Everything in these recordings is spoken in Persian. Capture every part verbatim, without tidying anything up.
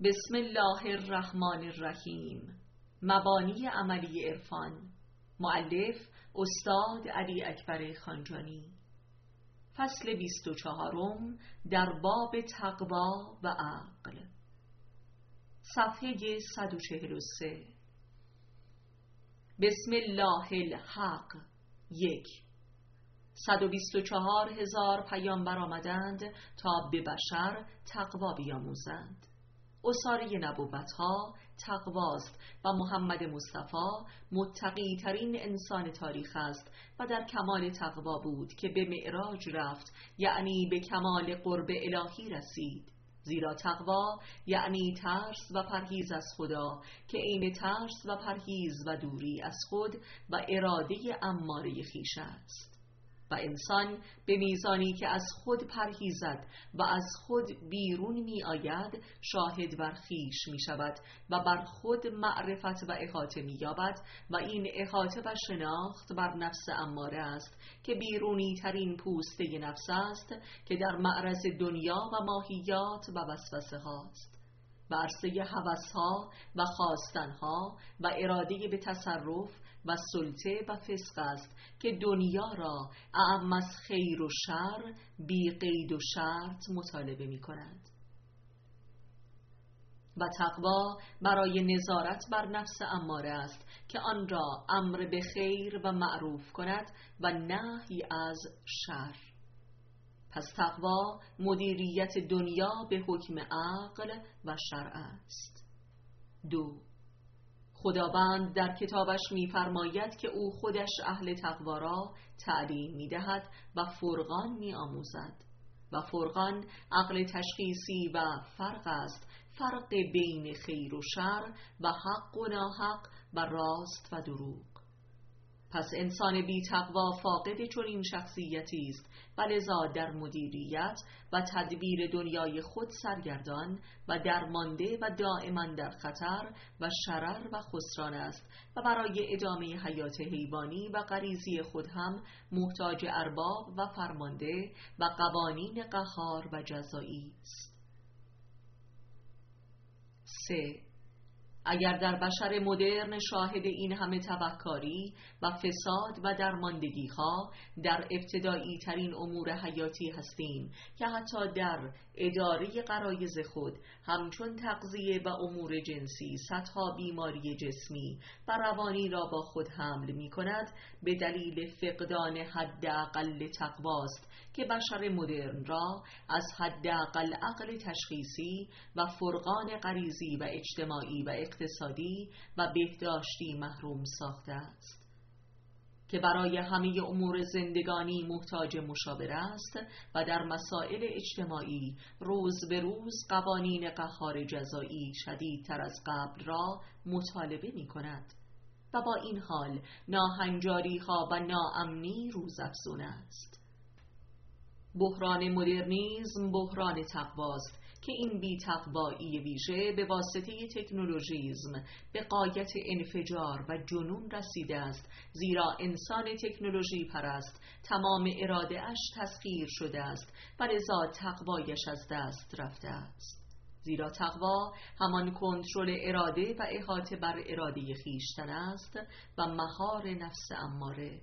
بسم الله الرحمن الرحیم. مبانی عملی عرفان. مؤلف استاد علی اکبر خانجانی. فصل بیست و چهارم در باب تقوا و عقل. صفحه صد و چهل و سه. بسم الله الحق. یک. صد و بیست و چهار هزار پیامبر آمدند تا به بشر تقوا بیاموزند. اساره نبوت‌ها تقواست و محمد مصطفی متقی ترین انسان تاریخ است و در کمال تقوا بود که به معراج رفت، یعنی به کمال قرب الهی رسید. زیرا تقوا یعنی ترس و پرهیز از خدا که عین ترس و پرهیز و دوری از خود و اراده اماره خویش است. و انسان به میزانی که از خود پرهیزد و از خود بیرون می آید شاهد بر خویش می شود و بر خود معرفت و احاطه می یابد و این احاطه و شناخت بر نفس اماره است که بیرونی ترین پوسته نفس است که در معرض دنیا و ماهیات و وسوسه هاست و عرصه هوس‌ها و خواستن‌ها و اراده به تصرف و سلطه و فسق است که دنیا را اعم از خیر و شر بی قید و شرط مطالبه می کند. و تقوا برای نظارت بر نفس اماره است که آن را امر به خیر و معروف کند و نهی از شر. پس تقوا مدیریت دنیا به حکم عقل و شرع است. دو. خداوند در کتابش می‌فرماید که او خودش اهل تقوا را تعلیم می‌دهد و فرقان می‌آموزد. و فرقان عقل تشخیصی و فرق است، فرق بین خیر و شر و حق و ناحق و راست و دروغ. پس انسان بی تقوا فاقد چنین شخصیتی است و لذا در مدیریت و تدبیر دنیای خود سرگردان و درمانده و دائما در خطر و شرر و خسران است و برای ادامه حیات حیوانی و غریزی خود هم محتاج ارباب و فرمانده و قوانین قهار و جزایی است. سه. اگر در بشر مدرن شاهد این همه تبهکاری و فساد و درماندگی ها در ابتدایی ترین امور حیاتی هستیم که حتی در اداره غرایز خود همچون تغذیه و امور جنسی صدها بیماری جسمی و روانی را با خود حمل می کند، به دلیل فقدان حداقل تقواست که بشر مدرن را از حداقل عقل تشخیصی و فرقان غریزی و اجتماعی و اقتصادی و بهداشتی محروم ساخته است، که برای همه امور زندگانی محتاج مشاوره است و در مسائل اجتماعی روز به روز قوانین قهار جزایی شدیدتر از قبل را مطالبه می کند و با این حال ناهنجاری ها و ناامنی روز افزون است. بحران مدرنیسم بحران تقواست که این بی تقوایی ویژه به واسطه تکنولوژیسم به غایت انفجار و جنون رسیده است، زیرا انسان تکنولوژی پرست تمام اراده اش تسخیر شده است و لذا تقوایش از دست رفته است. زیرا تقوا همان کنترل اراده و احاطه بر اراده خویشتن است و مهار نفس اماره.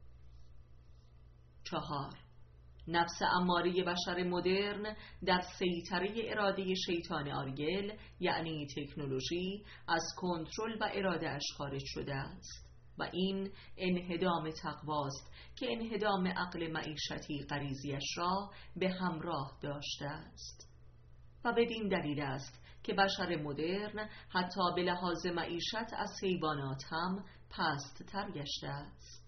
چهار. نفس اماره بشر مدرن در سیطره اراده شیطان آریل یعنی تکنولوژی از کنترل و اراده اش خارج شده است و این انهدام تقواست که انهدام عقل معیشتی غریزیش را به همراه داشته است و بدین دلیل است که بشر مدرن حتی به لحاظ معیشت از حیوانات هم پست تر گشته است.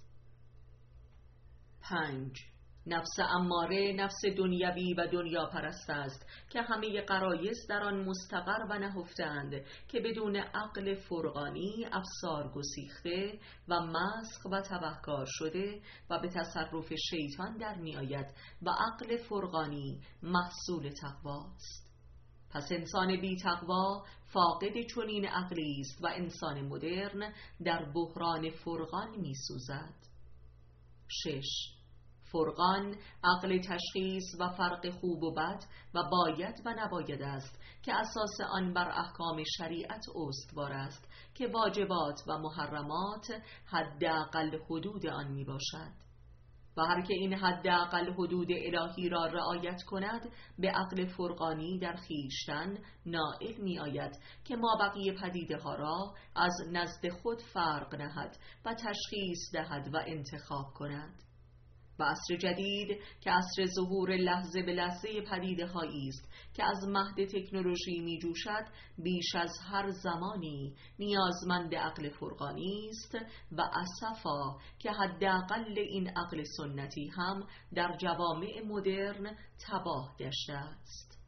پنج. نفس اماره نفس دنیوی و دنیا پرست است که همه غرایز در آن مستقر و نهفتند که بدون عقل فرقانی افسار گسیخته و مسخ و تبهکار شده و به تصرف شیطان در می آید و عقل فرقانی محصول تقواست. پس انسان بی تقوا فاقد چنین عقلی است و انسان مدرن در بحران فرقان می سوزد. شش. فرقان عقل تشخیص و فرق خوب و بد و باید و نباید است که اساس آن بر احکام شریعت استوار است که واجبات و محرمات حداقل حدود آن می باشد و هر که این حداقل حدود الهی را رعایت کند به عقل فرقانی در خویشتن نائل می آید که ما بقیه پدیده ها را از نزد خود فرق نهد و تشخیص دهد و انتخاب کند. و عصر جدید که عصر ظهور لحظه به لحظه پدیده هایی است که از مهد تکنولوژی می جوشد، بیش از هر زمانی نیازمند عقل فرقانی است و اسفا که حداقل این عقل سنتی هم در جوامع مدرن تباه گشته است.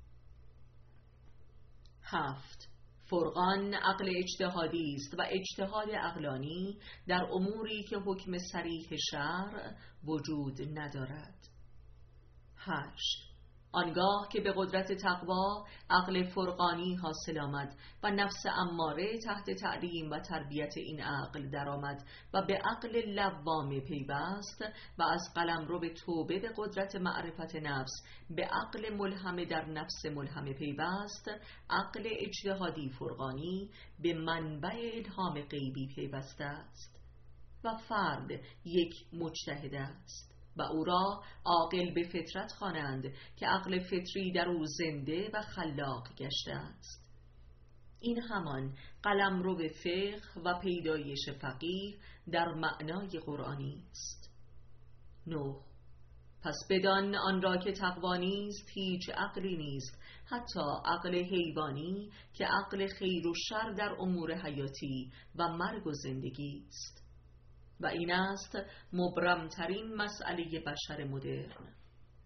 هفت. فرقان عقل اجتهادی است و اجتهاد عقلانی در اموری که حکم صریح شرع وجود ندارد. هشت. آنگاه که به قدرت تقوا عقل فرقانی حاصل آمد و نفس اماره تحت تعلیم و تربیت این عقل درآمد و به عقل لوامه پیوست و از قلمرو به توبه به قدرت معرفت نفس به عقل ملهمه در نفس ملهمه پیوست، عقل اجتهادی فرقانی به منبع الهام غیبی پیوسته است و فرد یک مجتهد است و او را عاقل به فطرت خوانند که عقل فطری در او زنده و خلاق گشته است. این همان قلمرو به فقه و پیدایش فقیه در معنای قرآنی است. نه. پس بدان آن را که تقوا نیست هیچ عقلی نیست، حتی عقل حیوانی که عقل خیر و شر در امور حیاتی و مرگ و زندگی است. و این است مبرمترین مسئله بشر مدرن.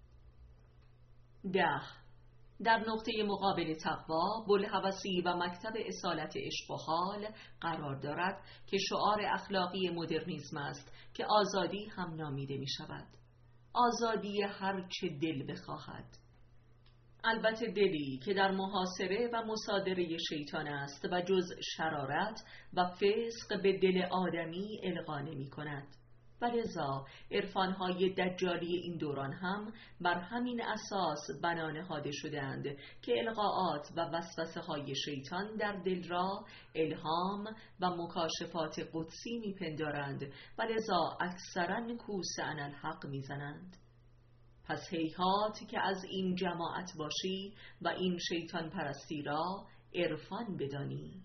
ده. در نقطه مقابل تقوا بوالهوسی و مکتب اصالت عشق و حال قرار دارد که شعار اخلاقی مدرنیسم است که آزادی هم نامیده می شود. آزادی هر چه دل بخواهد، البته دلی که در محاصره و مصادره شیطان است و جز شرارت و فسق به دل آدمی القا نمی کند. و لذا عرفان‌های دجالی این دوران هم بر همین اساس بنا نهاده شدند که القاءات و وسوسه‌های شیطان در دل را الهام و مکاشفات قدسی می‌پندارند و لذا اکثراً کوس عن الحق می‌زنند. پس هیهات که از این جماعت باشی و این شیطان پرستی را عرفان بدانی.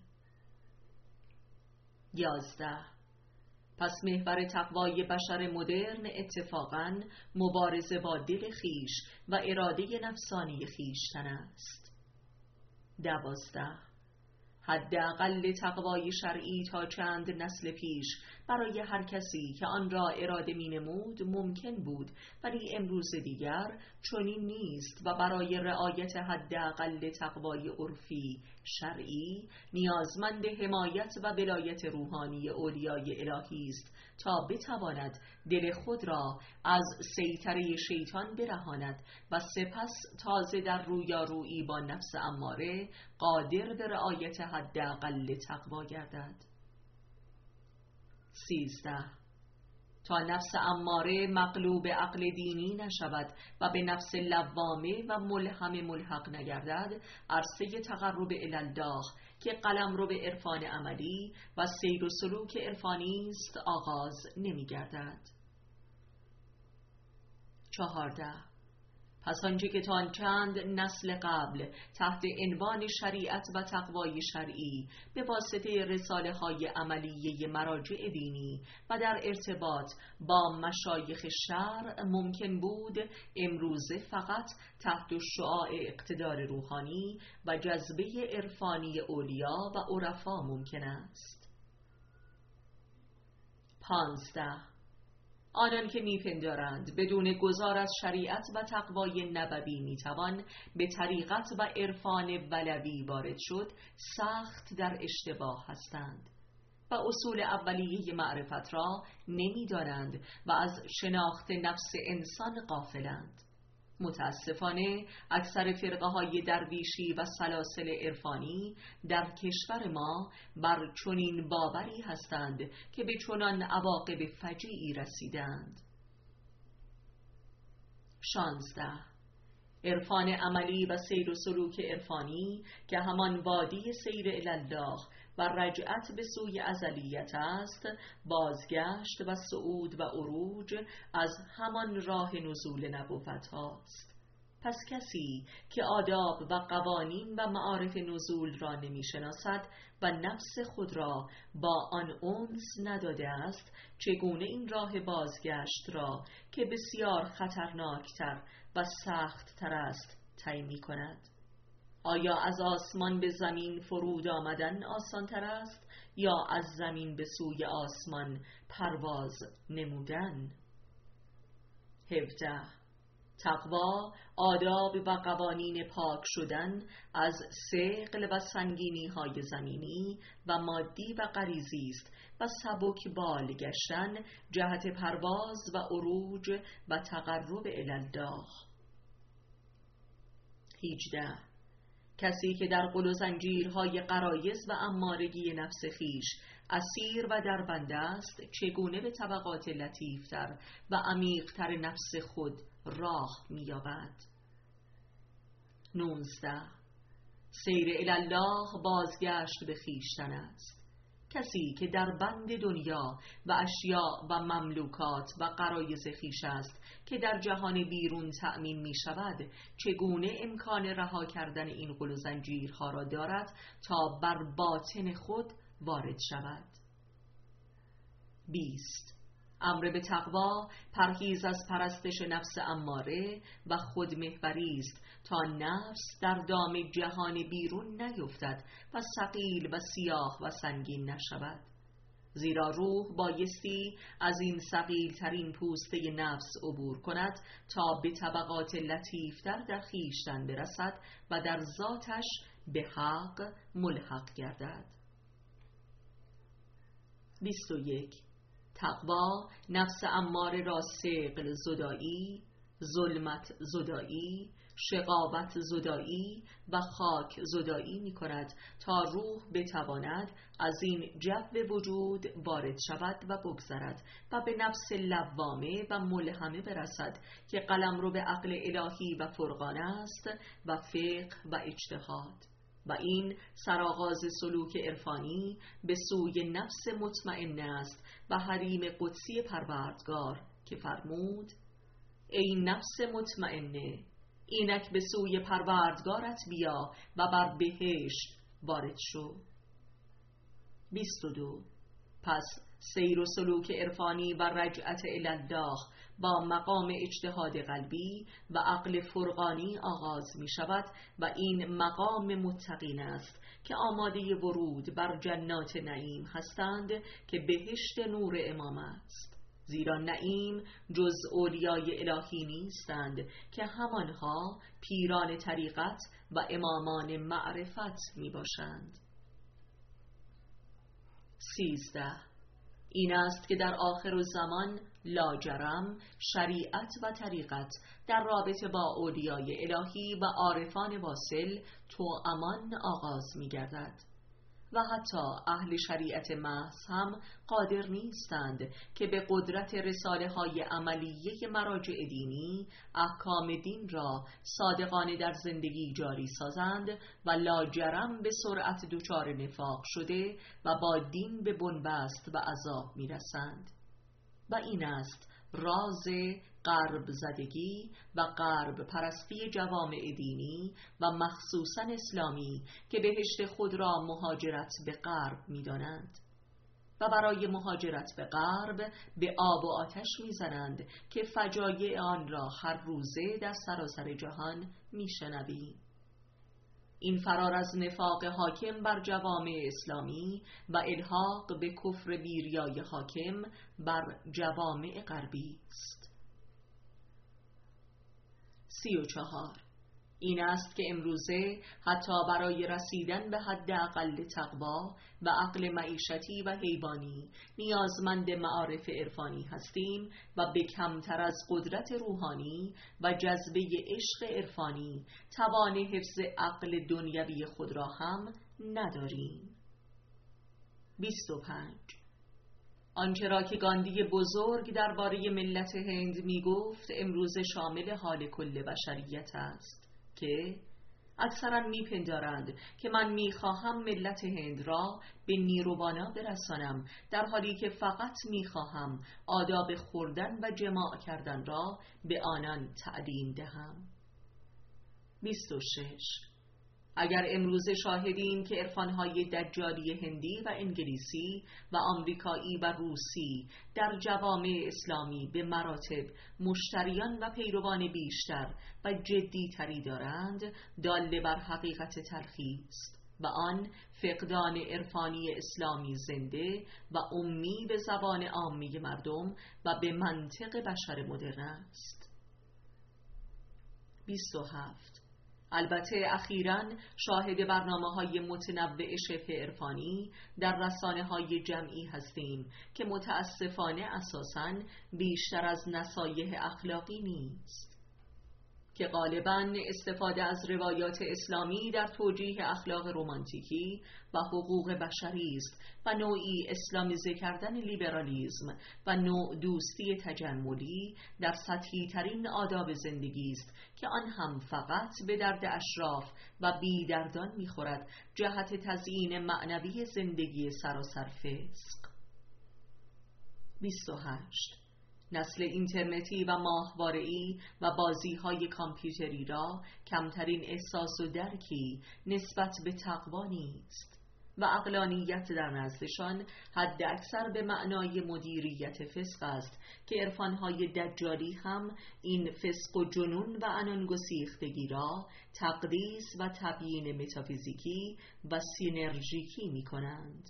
یازده. پس محور تقوای بشر مدرن اتفاقاً مبارزه با دل خیش و اراده نفسانی خیشتن است. دوازده. حداقل تقوای شرعی تا چند نسل پیش برای هر کسی که آن را اراده می نمود ممکن بود، ولی امروز دیگر چنین نیست و برای رعایت حداقل تقوای عرفی شرعی نیازمند حمایت و ولایت روحانی اولیای الهی است تا بتواند دل خود را از سیطره شیطان برهاند و سپس تازه در رویارویی با نفس اماره قادر به رعایت حداقل تقوا گردد. سیزده. تا نفس اماره مغلوب عقل دینی نشود و به نفس لوامه و ملهم ملحق نگردد، عرصه تقرب الالله که قلمرو به عرفان عملی و سیر و سلوک عرفانی است آغاز نمی گردد. چهارده. پس آنچه که تا چند نسل قبل تحت عنوان شریعت و تقوای شرعی به واسطه رساله های عملیه مراجع دینی و در ارتباط با مشایخ شرع ممکن بود، امروزه فقط تحت شعاع اقتدار روحانی و جذبه عرفانی اولیا و عرفا ممکن است. پانزده. آنان که میپندارند بدون گذار از شریعت و تقوای نبوی میتوان به طریقت و عرفان ولوی وارد شد، سخت در اشتباه هستند و اصول اولیه معرفت را نمیدانند و از شناخت نفس انسان غافلند. متاسفانه اکثر فرقه های درویشی و سلاسل عرفانی در کشور ما بر چنین باوری هستند که به چنان عواقب فجیعی رسیدند. شانزده. عرفان عملی و سیر و سلوک عرفانی که همان وادی سیر الی الله و رجعت به سوی ازلیت است، بازگشت و صعود و عروج از همان راه نزول نبوت هاست. پس کسی که آداب و قوانین و معارف نزول را نمی شناسد و نفس خود را با آن انس نداده است، چگونه این راه بازگشت را که بسیار خطرناکتر و سخت تر است طی می کند؟ آیا از آسمان به زمین فرود آمدن آسان تر است یا از زمین به سوی آسمان پرواز نمودن؟ هفده. تقوا آداب و قوانین پاک شدن از ثقل و سنگینی های زمینی و مادی و غریزی است و سبک بال گشتن جهت پرواز و عروج و تقرب الی الله. هجده. کسی که در قل و زنجیرهای غرایز و امارگی نفس خیش اسیر و دربند است، چگونه به طبقات لطیفتر و عمیقتر نفس خود راه می‌یابد؟ نوزده. سیر الی الله بازگشت به خویشتن است. کسی که در بند دنیا و اشیاء و مملوکات و غرایز خویش است که در جهان بیرون تأمین می شود، چگونه امکان رها کردن این قل و زنجیرها را دارد تا بر باطن خود وارد شود؟ بیست. امر به تقوا پرهیز از پرستش نفس اماره و خودمحوری است تا نفس در دام جهان بیرون نیفتد و ثقیل و سیاه و سنگین نشود، زیرا روح بایستی از این ثقیل ترین پوسته نفس عبور کند تا به طبقات لطیفتر در خویشتن برسد و در ذاتش به حق ملحق گردد. بیست و یک. تقوا نفس اماره را ثقل زدایی، ظلمت زدایی، شقاوت زدایی و خاک زدایی می کند تا روح بتواند از این جو وجود وارد شود و بگذرد و به نفس لوامه و ملهمه برسد که قلمرو به عقل الهی و فرقان است و فقه و اجتهاد، و این سرآغاز سلوک عرفانی به سوی نفس مطمئن است و حریم قدسی پروردگار که فرمود: ای نفس مطمئنه، اینک به سوی پروردگارت بیا و بر بهشت وارد شو. بیست و دو. پس سیر و سلوک عرفانی و رجعت الی الله با مقام اجتهاد قلبی و عقل فرقانی آغاز می شود و این مقام متقین است که آماده ورود بر جنات نعیم هستند که بهشت نور امام است، زیرا نعیم جز اولیای الهی نیستند که همانها پیران طریقت و امامان معرفت می باشند. سیزده. این است که در آخر الزمان لاجرم شریعت و طریقت در رابطه با اولیای الهی و عارفان واصل توامان آغاز می گردد و حتی اهل شریعت محض هم قادر نیستند که به قدرت رساله های عملیه مراجع دینی احکام دین را صادقانه در زندگی جاری سازند و لاجرم به سرعت دچار نفاق شده و با دین به بنبست و عذاب میرسند. و این است راز غرب زدگی و غرب پرستی جوامع دینی و مخصوصا اسلامی که بهشت خود را مهاجرت به غرب می دانند و برای مهاجرت به غرب به آب و آتش می زنند که فجایع آن را هر روزه در سراسر جهان می شنویم. این فرار از نفاق حاکم بر جوامع اسلامی و الحاق به کفر بیریای حاکم بر جوامع غربی است. سی و چهار. این است که امروزه حتی برای رسیدن به حد اقل تقوا و عقل معیشتی و حیوانی نیازمند معارف عرفانی هستیم و به کمتر از قدرت روحانی و جذبه عشق عرفانی توان حفظ عقل دنیوی خود را هم نداریم. بیست و پنج. آنچه را که گاندی بزرگ درباره ملت هند می گفت امروز شامل حال کل بشریت است که اکثرا میپندارند که من میخواهم ملت هند را به نیروبانا برسانم، در حالی که فقط میخواهم آداب خوردن و جماع کردن را به آنان تعلیم دهم. بیست و شش. اگر امروز شاهدیم که عرفان‌های دجالی هندی و انگلیسی و آمریکایی و روسی در جوامع اسلامی به مراتب مشتریان و پیروان بیشتر و جدی‌تری دارند، دال بر حقیقت تلخی است و آن فقدان عرفانی اسلامی زنده و امی به زبان عامی مردم و به منطق بشر مدرن است. بیست و هفت. البته اخیراً شاهد برنامه‌های متنوع شبه عرفانی در رسانه‌های جمعی هستیم که متاسفانه اساساً بیشتر از نصایح اخلاقی نیست، که غالباً استفاده از روایات اسلامی در توجیه اخلاق رمانتیکی و حقوق بشری است و نوعی اسلامیزه کردن لیبرالیسم و نوع دوستی تجملی در سطحی ترین آداب زندگی است که آن هم فقط به درد اشراف و بیدردان می‌خورد جهت تزیین معنوی زندگی سراسر فسق. بیست و هشت. نسل اینترنتی و ماهواره‌ای و بازی‌های کامپیوتری را کمترین احساس و درکی نسبت به تقوا نیست و عقلانیت در نزدشان حد اکثر به معنای مدیریت فسق است که عرفان‌های دجالی هم این فسق و جنون و عنان گسیختگی را تقدیس و تبیین متافیزیکی و سینرژیکی می‌کنند.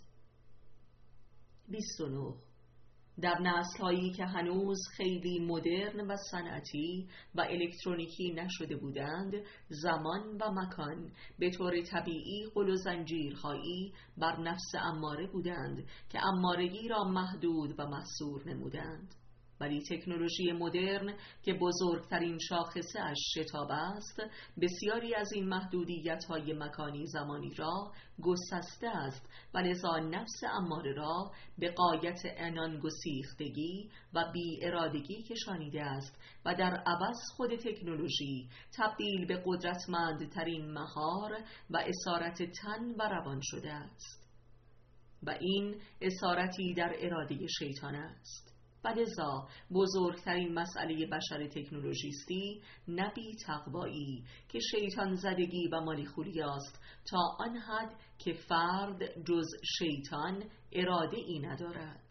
بیست و نه. در نسل‌هایی که هنوز خیلی مدرن و صنعتی و الکترونیکی نشده بودند، زمان و مکان به طور طبیعی غل و زنجیرهایی بر نفس اماره بودند که امارگی را محدود و محصور نمودند. ولی تکنولوژی مدرن که بزرگترین شاخصه اش شتاب است، بسیاری از این محدودیت‌های مکانی زمانی را گسسته است و لذا نفس اماره را به غایت عنان گسیختگی و بی ارادگی کشانیده است و در عوض خود تکنولوژی تبدیل به قدرتمندترین مهار و اسارت تن و روان شده است و این اسارتی در اراده شیطان است. و لذا بزرگترین مسئله بشر تکنولوژیستی نه بی تقوایی که شیطان زدگی و مالیخولی است، تا آن حد که فرد جز شیطان اراده ای ندارد.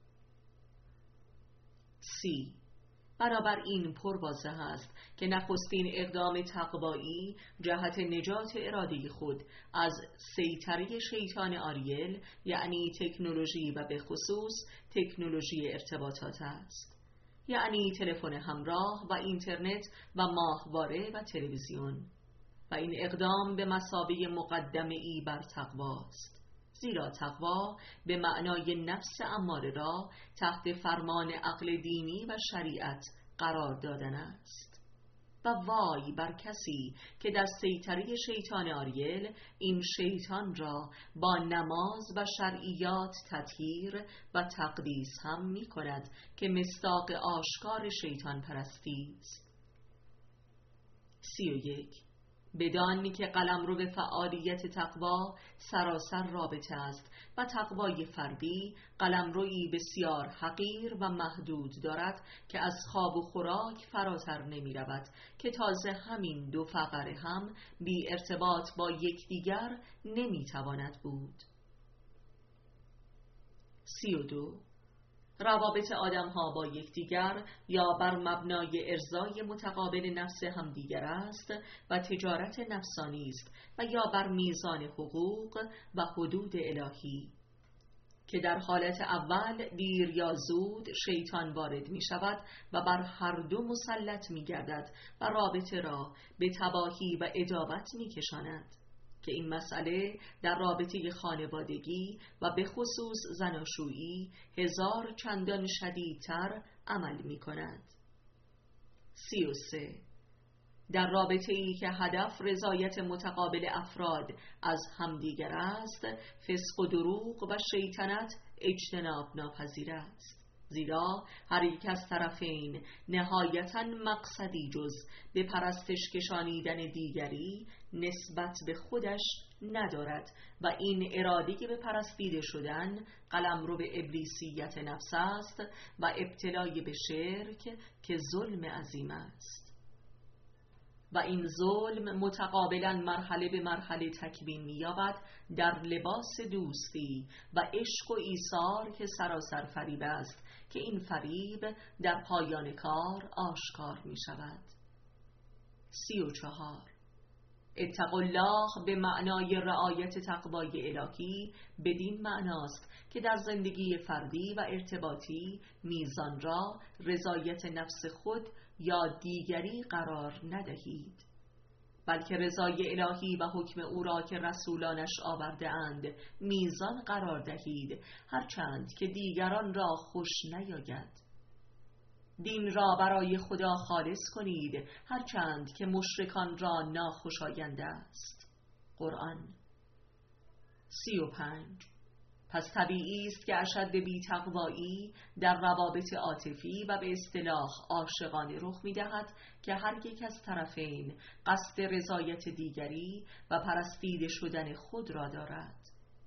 سی. برابر این پرواضح است که نخستین اقدام تقوایی جهت نجات اراده خود از سیطره شیطان آریل، یعنی تکنولوژی و به خصوص تکنولوژی ارتباطات است، یعنی تلفن همراه و اینترنت و ماهواره و تلویزیون، و این اقدام به مثابه مقدمه‌ای بر تقواست، زیرا تقوا به معنای نفس اماره را تحت فرمان عقل دینی و شریعت قرار دادن است. و وای بر کسی که در سیطره شیطان آریل این شیطان را با نماز و شرعیات تطهیر و تقدیس هم می کند که مصداق آشکار شیطان پرستی است. سی و یک. بدانی که قلمرو به فعالیت تقوا سراسر رابطه است و تقوای فردی قلمرویی بسیار حقیر و محدود دارد که از خواب و خوراک فراتر نمی رود، که تازه همین دو فقره هم بی ارتباط با یکدیگر نمی تواند بود. سی و دو. روابط آدم‌ها با یکدیگر یا بر مبنای ارضای متقابل نفس همدیگر است و تجارت نفسانی است و یا بر میزان حقوق و حدود الهی، که در حالت اول دیر یا زود شیطان وارد می شود و بر هر دو مسلط می گردد و رابطه را به تباهی و عداوت می کشاند، که این مسئله در رابطه خانوادگی و به خصوص زناشویی هزار چندان شدیدتر عمل می کند. سی و سه. در رابطه ای که هدف رضایت متقابل افراد از همدیگر است، فسق و دروغ و شیطنت اجتناب ناپذیر است، زیرا هر یک از طرفین نهایتاً مقصدی جز به پرستش کشانیدن دیگری نسبت به خودش ندارد و این اراده به پرستیده شدن قلمرو به ابلیسیت نفس است و ابتلای به شرک که ظلم عظیم است. و این ظلم متقابلا مرحله به مرحله تکوین می‌یابد در لباس دوستی و عشق و ایثار که سراسر فریب است که این فریب در پایان کار آشکار می شود. سی و چهار. اتقوا الله به معنای رعایت تقوای الهی بدین معناست که در زندگی فردی و ارتباطی میزان را رضایت نفس خود یا دیگری قرار ندهید، بلکه رضای الهی و حکم او را که رسولانش آورده اند میزان قرار دهید، هرچند که دیگران را خوش نیاید. دین را برای خدا خالص کنید، هرچند که مشرکان را ناخوشایند است. قرآن. سی و پنج. پس طبیعی است که اشد بی‌تقوایی در روابط عاطفی و به اصطلاح عاشقانه رخ می‌دهد که هر یک از طرفین قصد رضایت دیگری و پرستیده شدن خود را دارد.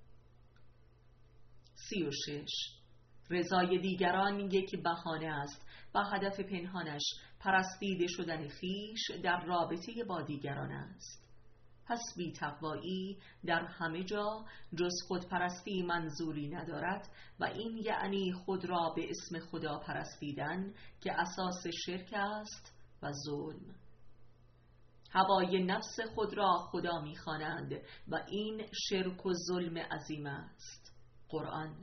سی و شش. رضای دیگران یک بهانه است و هدف پنهانش پرستیده شدن خویش در رابطه با دیگران است. پس بی تقوایی در همه جا جز خودپرستی منظوری ندارد و این یعنی خود را به اسم خدا پرستیدن که اساس شرک است و ظلم. هوای نفس خود را خدا می‌خوانند و این شرک و ظلم عظیم است. قرآن.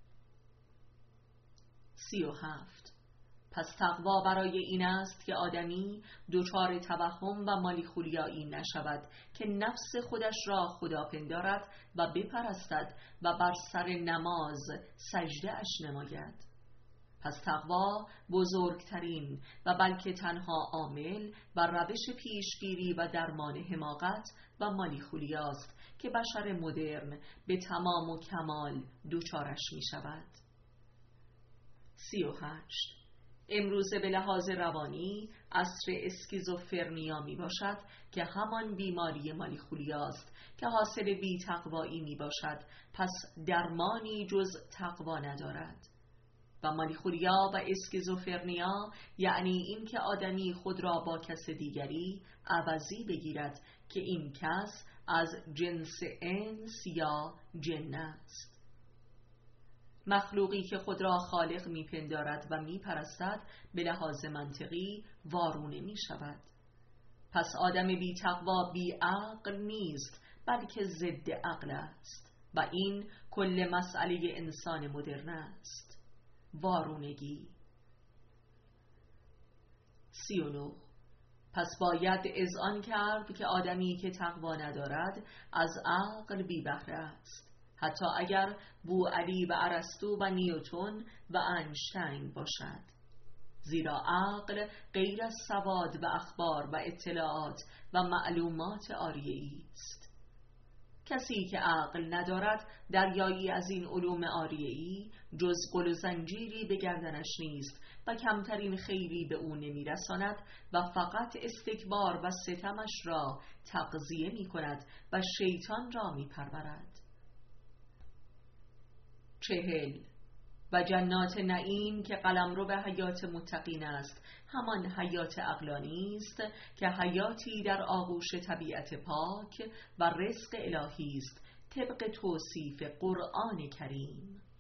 سی و هفت. پس تقوا برای این است که آدمی دچار توهم و مالیخولیایی نشود که نفس خودش را خدا پندارد و بپرستد و بر سر نماز سجده اش نماید. پس تقوا بزرگترین و بلکه تنها عامل و روش پیشگیری و درمان حماقت و مالیخولیاست که بشر مدرن به تمام و کمال دچارش می شود. سی و هشت. امروزه به لحاظ روانی عصر اسکیزوفرنیا می باشد که همان بیماری مالیخولیاست که حاصل بی تقوایی می باشد، پس درمانی جز تقوا ندارد. و مالیخولیا و اسکیزوفرنیا یعنی این که آدمی خود را با کس دیگری عوضی بگیرد که این کس از جنس انس یا جن است. مخلوقی که خود را خالق میپندارد و میپرستد به لحاظ منطقی وارونه می شود. پس آدم بی تقوا بی عقل نیست بلکه ضد عقل است و این کل مسئله انسان مدرن است. وارونگی. سی و نه. پس باید اذعان کرد که آدمی که تقوا ندارد از عقل بی بهره است، حتی اگر بوعلی و ارسطو و نیوتن و انشتین باشد، زیرا عقل غیر از سواد و اخبار و اطلاعات و معلومات عاریه‌ای است. کسی که عقل ندارد دریایی از این علوم عاریه‌ای جز قل و زنجیری به گردنش نیست و کمترین خیری به او نمیرساند و فقط استکبار و ستمش را تغذیه می کند و شیطان را می پرورد. چهل. و جنات نعیم که قلمرو به حیات متقین است همان حیات عقلانی است که حیاتی در آغوش طبیعت پاک و رزق الهی است طبق توصیف قرآن کریم.